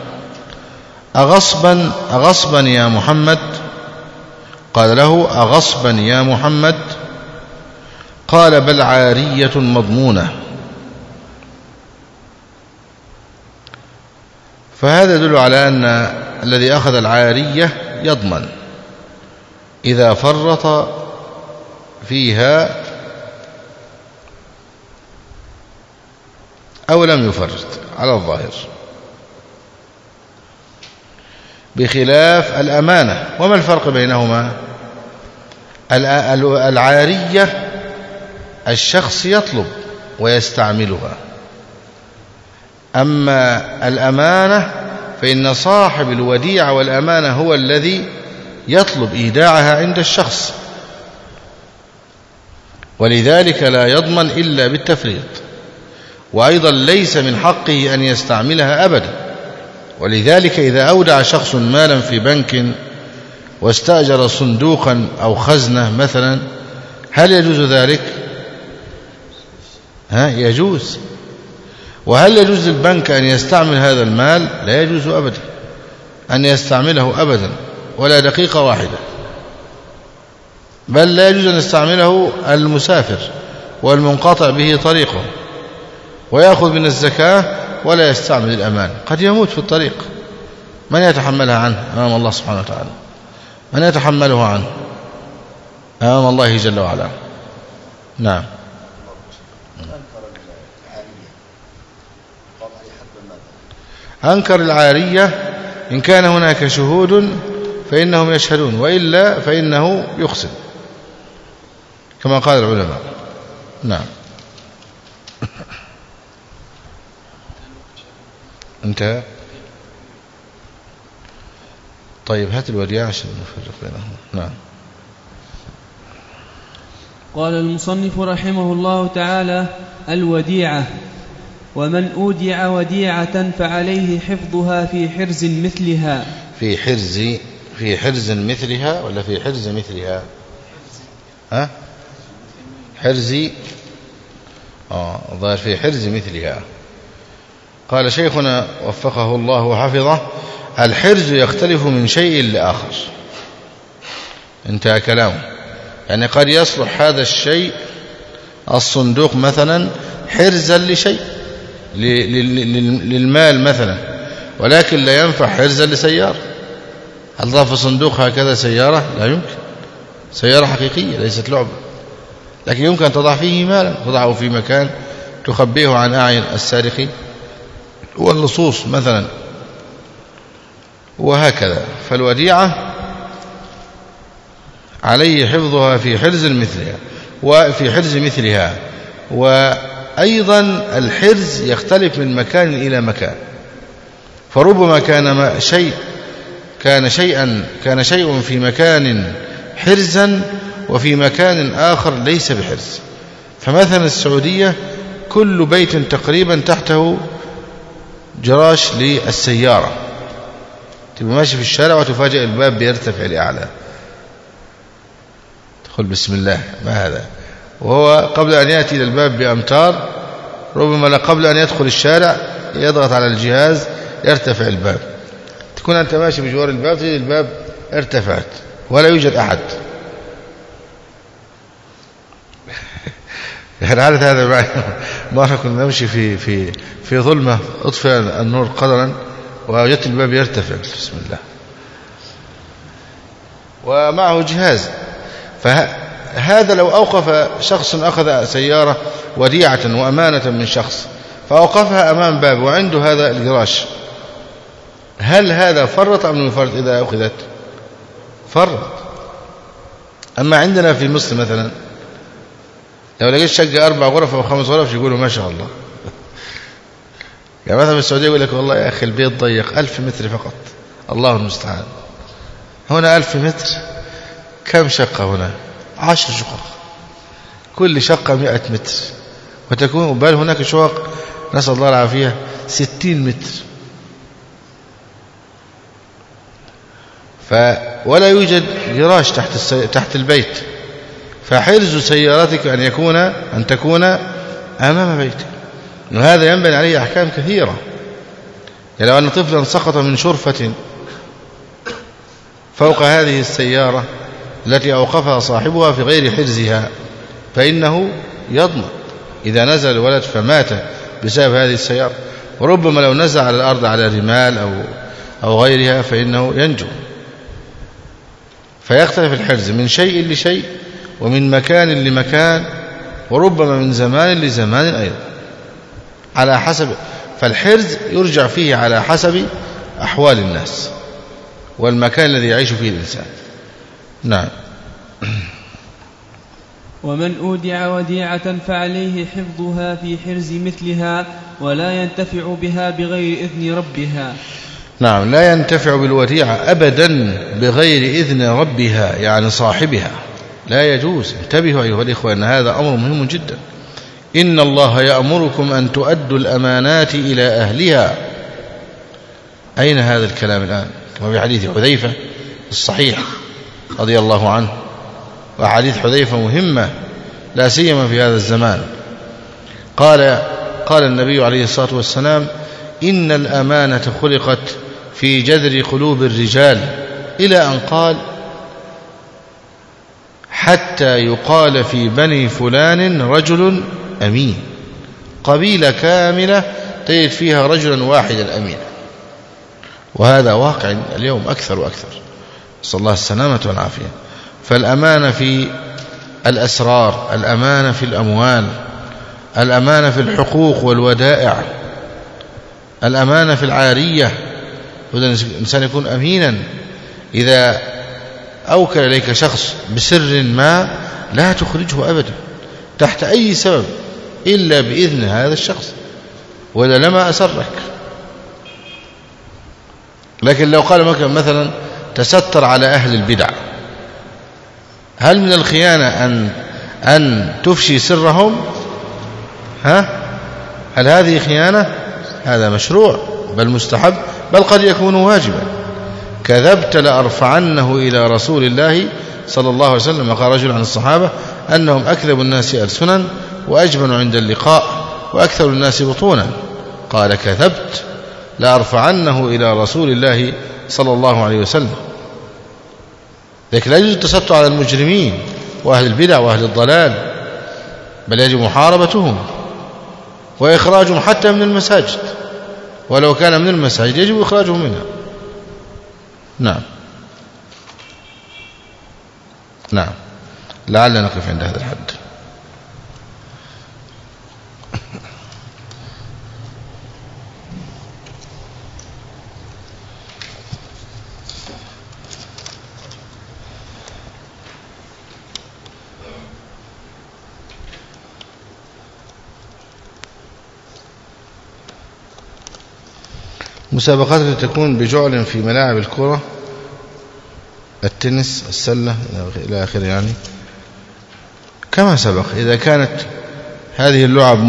أغصبا يا محمد؟ قال له: أغصبا يا محمد؟ قال: بل عارية مضمونة. فهذا يدل على أن الذي أخذ العارية يضمن إذا فرط فيها أو لم يفرط على الظاهر، بخلاف الأمانة. وما الفرق بينهما؟ العارية الشخص يطلب ويستعملها، أما الأمانة فإن صاحب الوديعة والأمانة هو الذي يطلب إيداعها عند الشخص، ولذلك لا يضمن إلا بالتفريط. وأيضا ليس من حقه أن يستعملها أبدا. ولذلك إذا أودع شخص مالا في بنك واستأجر صندوقا أو خزنة مثلا، هل يجوز ذلك؟ يجوز. وهل يجوز للبنك أن يستعمل هذا المال؟ لا يجوز أبدا أن يستعمله أبدا، ولا دقيقة واحدة. بل لا يجوز أن يستعمله المسافر والمنقطع به طريقه، ويأخذ من الزكاة ولا يستعمل الأمان، قد يموت في الطريق. من يتحملها عنه أمام الله سبحانه وتعالى؟ من يتحملها عنه أمام الله جل وعلا؟ نعم. أنكر العارية إن كان هناك شهود فإنهم يشهدون، وإلا فإنه يخسر كما قال العلماء. نعم. انتهى. طيب هات الوديعة عشان نفرق بينهم. نعم. قال المصنف رحمه الله تعالى: الوديعة. ومن أودع وديعة فعليه حفظها في حرز مثلها. في حرز مثلها ولا في حرز مثلها؟ حرز ظاهر في حرز مثلها. قال شيخنا وفقه الله وحفظه: الحرز يختلف من شيء لآخر. انتهى كلامه. يعني قد يصلح هذا الشيء الصندوق مثلا حرزا لشيء للمال مثلا، ولكن لا ينفع حرزا لسيارة. هل ضاف صندوق هكذا سيارة؟ لا يمكن. سيارة حقيقية ليست لعبة، لكن يمكن أن تضع فيه مالا، تضعه في مكان تخبيه عن أعين السارقين واللصوص مثلا، وهكذا. فالوديعة عليه حفظها في حرز مثلها. وأيضا الحرز يختلف من مكان إلى مكان، فربما كان شيء في مكان حرزا وفي مكان آخر ليس بحرز. فمثلا السعودية كل بيت تقريبا تحته جراش للسيارة، تبقى ماشي في الشارع وتفاجئ الباب بيرتفع لأعلى، تقول بسم الله ما هذا، وهو قبل أن يأتي إلى الباب بأمتار، ربما قبل أن يدخل الشارع يضغط على الجهاز يرتفع الباب، تكون أنت ماشي بجوار الباب تجد الباب ارتفعت ولا يوجد أحد. يعني عادة هذا معي مرة كنا نمشي في ظلمة، أطفئ النور قدرا ووجدت الباب يرتفع، بسم الله، ومعه جهاز. فهذا لو أوقف شخص أخذ سيارة وديعة وأمانة من شخص فأوقفها أمام باب وعنده هذا الجراش، هل هذا فرط أم لم يفرط؟ إذا أخذت فرط. أما عندنا في مصر مثلا لو لقيت شقة 4 غرف أو 5 غرف يقولوا ما شاء الله. يعني مثلا في السعودية يقول لك والله يا أخي البيت ضيق 1000 متر فقط، الله المستعان. هنا 1000 متر كم شقة؟ هنا 10 شقق، كل شقة 100 متر، وتكون بل هناك شقق نسأل الله العافية 60 متر. ولا يوجد جراج تحت البيت، فحرز سيارتك أن تكون أمام بيتك، وهذا ينبني عليه أحكام كثيرة. يعني لو أن طفلا سقط من شرفة فوق هذه السيارة التي أوقفها صاحبها في غير حرزها فإنه يضمن إذا نزل الولد فمات بسبب هذه السيارة، وربما لو نزل على الأرض على رمال أو غيرها فإنه ينجو. فيختلف الحرز من شيء لشيء ومن مكان لمكان، وربما من زمان لزمان أيضا على حسب. فالحرز يرجع فيه على حسب أحوال الناس والمكان الذي يعيش فيه الإنسان. نعم. ومن أودع وديعة فعليه حفظها في حرز مثلها ولا ينتفع بها بغير إذن ربها. نعم، لا ينتفع بالوديعة أبدا بغير إذن ربها، يعني صاحبها لا يجوز. انتبهوا أيها الإخوة أن هذا أمر مهم جدا. إن الله يأمركم أن تؤدوا الأمانات إلى أهلها. أين هذا الكلام الآن؟ كما في حديث حذيفة الصحيح رضي الله عنه، وحديث حذيفة مهمة لا سيما في هذا الزمان. قال النبي عليه الصلاة والسلام: إن الأمانة خلقت في جذر قلوب الرجال، إلى أن قال: حتى يقال في بني فلان رجل أمين. قبيلة كاملة تجد فيها رجلا واحدا أمين، وهذا واقع اليوم أكثر وأكثر، صلى الله السلامة والعافية. فالأمانة في الأسرار، الأمانة في الأموال، الأمانة في الحقوق والودائع، الأمانة في العارية. الإنسان يكون أمينا إذا أوكل إليك شخص بسر ما لا تخرجه أبدا تحت أي سبب إلا بإذن هذا الشخص، وإذا لما أسرك. لكن لو قال مثلا تستر على أهل البدع، هل من الخيانة أن تفشي سرهم، هل هذه خيانة؟ هذا مشروع بل مستحب بل قد يكون واجبا. كذبت لأرفعنه إلى رسول الله صلى الله عليه وسلم. قال رجل عن الصحابة أنهم أكذب الناس ألسنا وأجبن عند اللقاء وأكثر الناس بطونا. قال كذبت لأرفعنه إلى رسول الله صلى الله عليه وسلم. لكن لا يجوز التستر على المجرمين وأهل البدع وأهل الضلال، بل يجب محاربتهم وإخراجهم حتى من المساجد، ولو كان من المساجد يجب إخراجهم منها. نعم لعلنا نقف عند هذا الحد. مسابقات تكون بجعل في ملاعب الكرة، التنس، السلة إلى آخره، يعني كما سبق. إذا كانت هذه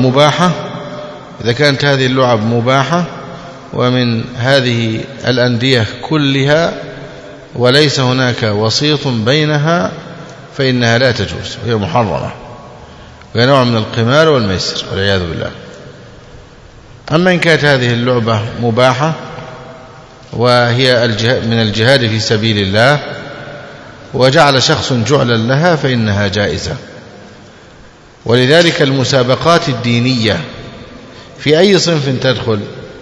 اللعب مباحة ومن هذه الأندية كلها وليس هناك وسيط بينها فإنها لا تجوز وهي محرمة، وهي نوع من القمار والميسر والعياذ بالله. أما إن كانت هذه اللعبة مباحة وهي من الجهاد في سبيل الله وجعل شخص جعلا لها فإنها جائزة. ولذلك المسابقات الدينية في أي صنف تدخل؟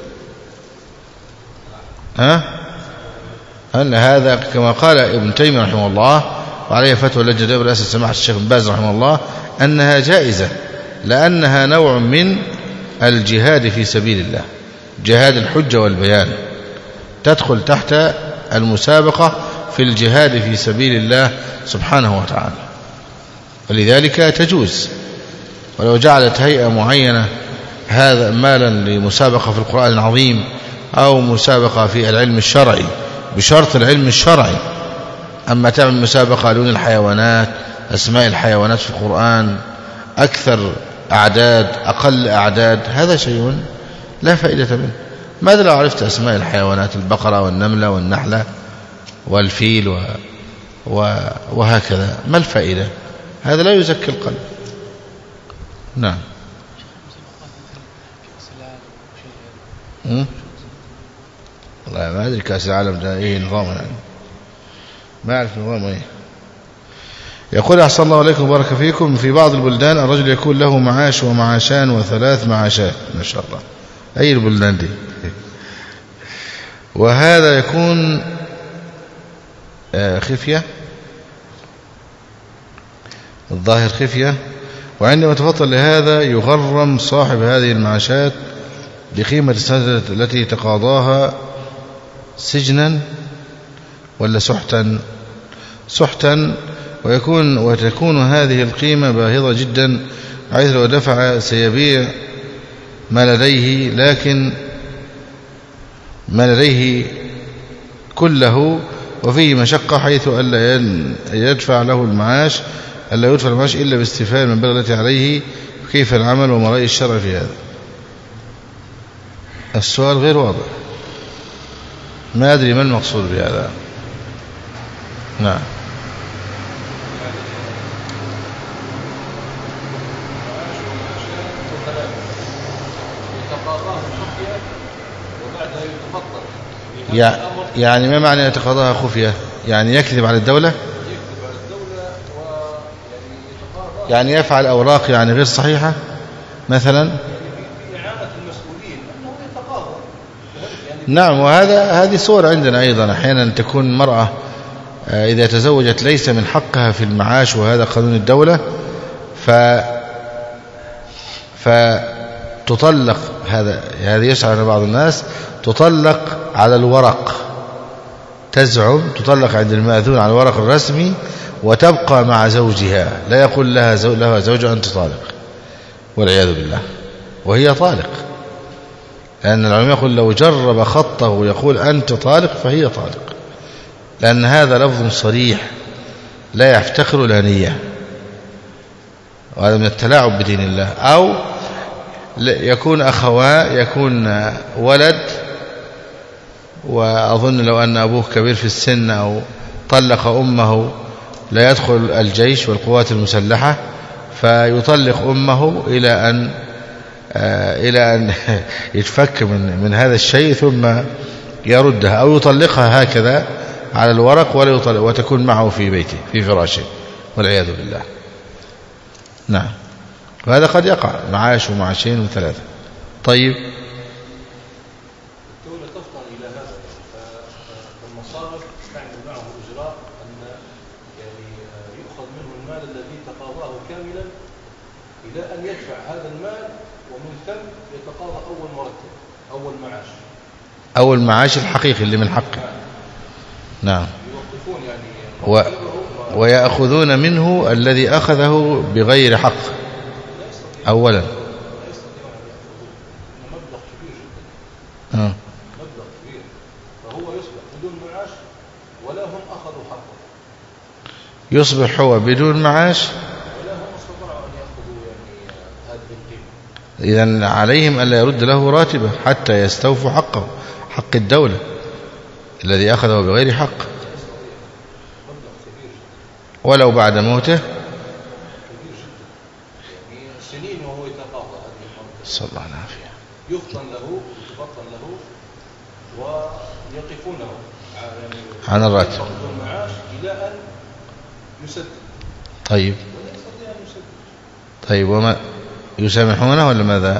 أن هذا كما قال ابن تيمية رحمه الله وعليه فتوى اللجنة برئاسة سماحة الشيخ بن باز رحمه الله أنها جائزة، لأنها نوع من الجهاد في سبيل الله، جهاد الحجة والبيان، تدخل تحت المسابقة في الجهاد في سبيل الله سبحانه وتعالى، ولذلك تجوز. ولو جعلت هيئة معينة هذا مالا لمسابقة في القرآن العظيم أو مسابقة في العلم الشرعي بشرط العلم الشرعي، أما تعمل مسابقة لون الحيوانات، أسماء الحيوانات في القرآن، أكثر أعداد أقل أعداد، هذا شيء لا فائدة منه. ماذا لو عرفت أسماء الحيوانات، البقرة والنملة والنحلة والفيل وهكذا، ما الفائدة؟ هذا لا يزكي القلب. نعم. والله ما أدري كأس العالم ده إيه نظامه، يعني ما أعرف نظامه إيه. يقول أحسن الله عليكم وبارك فيكم، في بعض البلدان الرجل يكون له معاش ومعاشان وثلاث معاشات، ما شاء الله. أي البلدان دي؟ وهذا يكون خفية، الظاهر خفية، وعندما تفضل لهذا يغرم صاحب هذه المعاشات بقيمة السنة التي تقاضاها سجنا ولا سحتا وتكون هذه القيمة باهظة جدا، حيث لو دفع سيبيع ما لديه، لكن ما لديه كله وفيه مشقة، حيث ألا يدفع له المعاش إلا باستيفاء المبلغ التي عليه. كيف العمل وما رأي الشرع في هذا؟ السؤال غير واضح، ما أدري ما المقصود بهذا. نعم. يعني ما معنى يتقاضاها خفية؟ يعني يكذب على الدولة، يعني يفعل أوراق يعني غير صحيحة مثلا. نعم. هذه صور عندنا أيضا، أحيانا تكون المرأة إذا تزوجت ليس من حقها في المعاش، وهذا قانون الدولة، فتطلق. هذا يشعر بعض الناس تطلق على الورق، تزعم تطلق عند المأذون على الورق الرسمي وتبقى مع زوجها، لا يقول لها زوجها أنت طالق، والعياذ بالله، وهي طالق. لأن العلماء يقول لو جرب خطه ويقول أنت طالق فهي طالق، لأن هذا لفظ صريح لا يفتقر إلى نية. وهذا من التلاعب بدين الله. أو يكون أخوان، يكون ولد، وأظن لو أن أبوه كبير في السن أو طلق أمه لا يدخل الجيش والقوات المسلحة، فيطلق أمه إلى أن يتفك من هذا الشيء ثم يردها، أو يطلقها هكذا على الورق ولا يطلق، وتكون معه في بيته في فراشه والعياذ بالله. نعم، وهذا قد يقع معاش ومعاشين وثلاثة. طيب، الدولة تفضل إلى هذا، فالمصارف تعمل معه إجراء أن يعني يؤخذ منه المال الذي تقاضاه كاملا إلى أن يدفع هذا المال، ومن ثم يتقاضى أول مرتب، أول معاش الحقيقي اللي من حقه. نعم، يوقفون يعني ويأخذون منه الذي أخذه بغير حق أولا. مبلغ كبير جدا، مبلغ كبير، فهو يصبح بدون معاش ولا هم أخذوا حقه، يصبح هو بدون معاش ولا هم استطاعوا أن يأخذوا يعني هذه القيمة. إذن عليهم ألا يرد له راتبه حتى يستوفوا حقه، حق الدولة الذي أخذه بغير حق، ولو بعد موته يعني سنين وهو يتقاضى هذه المرتبة. صلى الله العافية. يفطن له ويقفونه يعني عن الراتب المعاش إلى أن يسدد. طيب، ولا يستطيع أن يسدد. طيب، وما يسامحونه ولا ماذا؟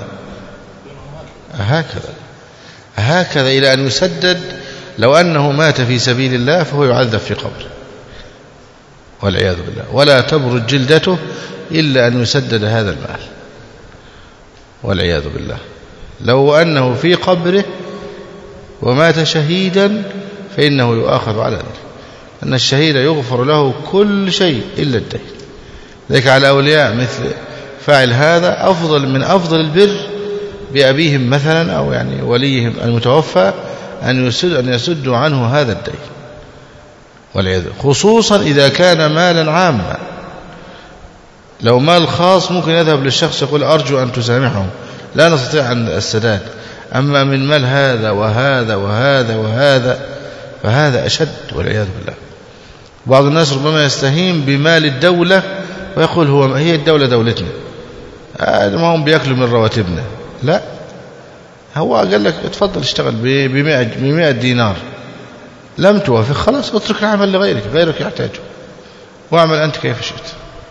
هكذا إلى أن يسدد. لو أنه مات في سبيل الله فهو يعذب في قبره والعياذ بالله، ولا تبرد جلدته إلا أن يسدد هذا المال والعياذ بالله. لو أنه في قبره ومات شهيدا فإنه يؤاخذ على ذلك، أن الشهيد يغفر له كل شيء إلا الدين. ذلك على أولياء مثل فاعل هذا أفضل من أفضل البر بأبيهم مثلا، أو يعني وليهم المتوفى، أن يسدوا عنه هذا الدين والعياذ، خصوصا إذا كان مالا عاما. لو مال خاص ممكن يذهب للشخص يقول أرجو أن تسامحه، لا نستطيع السداد. أما من مال هذا وهذا وهذا وهذا فهذا أشد والعياذ بالله. بعض الناس ربما يستهين بمال الدولة ويقول هي الدولة دولتنا، ما هم بيأكلوا من رواتبنا. لا، هو قال لك اتفضل اشتغل ب100 دينار، لم توافق خلاص اترك العمل لغيرك، غيرك يحتاجه، واعمل أنت كيف شئت.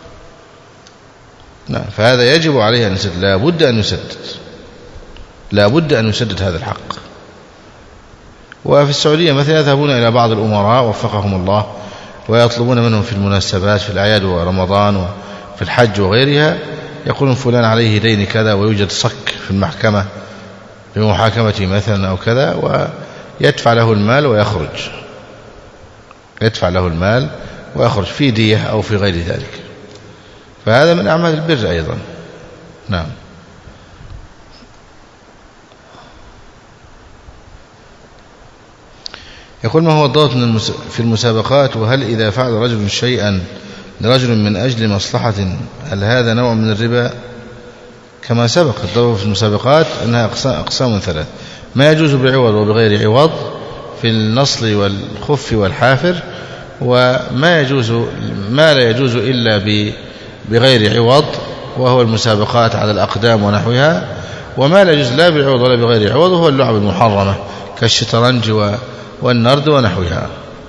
نعم، فهذا يجب عليه أن يسدد، لا بد أن يسدد هذا الحق. وفي السعودية مثلا يذهبون إلى بعض الأمراء وفقهم الله ويطلبون منهم في المناسبات في الأعياد ورمضان وفي الحج وغيرها، يقولون فلان عليه دين كذا، ويوجد صك في المحكمة بمحاكمته مثلا أو كذا، ويدفع له المال ويخرج في دية أو في غير ذلك. فهذا من أعمال البر أيضا. نعم. يقول: ما هو الضابط في المسابقات؟ وهل إذا فعل رجل شيئا لرجل من أجل مصلحة هل هذا نوع من الربا؟ كما سبق الضابط في المسابقات أنها أقسام ثلاث: ما يجوز بعوض وبغير عوض في النصل والخف والحافر، وما يجوز ما لا يجوز إلا بغير عوض وهو المسابقات على الأقدام ونحوها، وما لا يجوز لا بعوض ولا بغير عوض وهو اللعب المحرمة كالشطرنج والنرد ونحوها.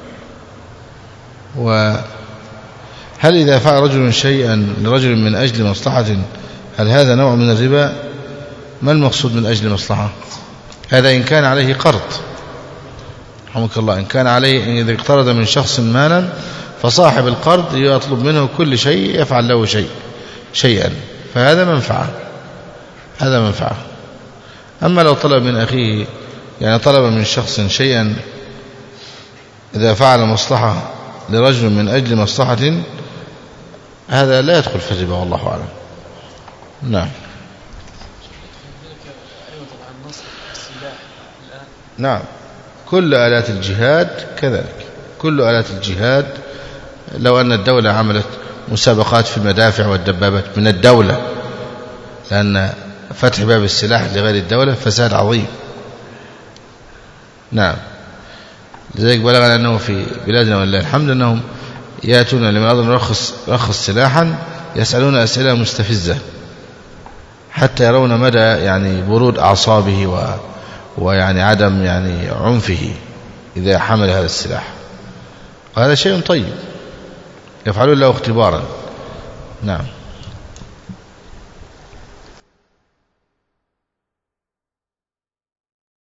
وهل إذا فعل رجل شيئا لرجل من أجل مصلحة هل هذا نوع من الربا؟ ما المقصود من أجل مصلحة؟ هذا إن كان عليه قرض، رحمك الله، إن كان عليه إذا اقترض من شخص مالا فصاحب القرض يطلب منه كل شيء يفعل له شيئا، فهذا منفعة، هذا منفعة. أما لو طلب من أخيه، يعني طلب من شخص شيئا إذا فعل مصلحة لرجل من أجل مصلحة، هذا لا يدخل في الربا والله أعلم. نعم. نعم، كل آلات الجهاد كذلك، كل آلات الجهاد لو أن الدولة عملت مسابقات في المدافع والدبابات من الدولة، لأن فتح باب السلاح لغير الدولة فساد عظيم. نعم. لذلك بلغنا أنه في بلادنا ولله الحمد أنهم يأتون لمن أظن رخص سلاحا يسألون أسئلة مستفزة حتى يرون مدى يعني برود أعصابه ويعني عدم يعني عنفه إذا حمل هذا السلاح، وهذا شيء طيب يفعلون له اختبارا. نعم.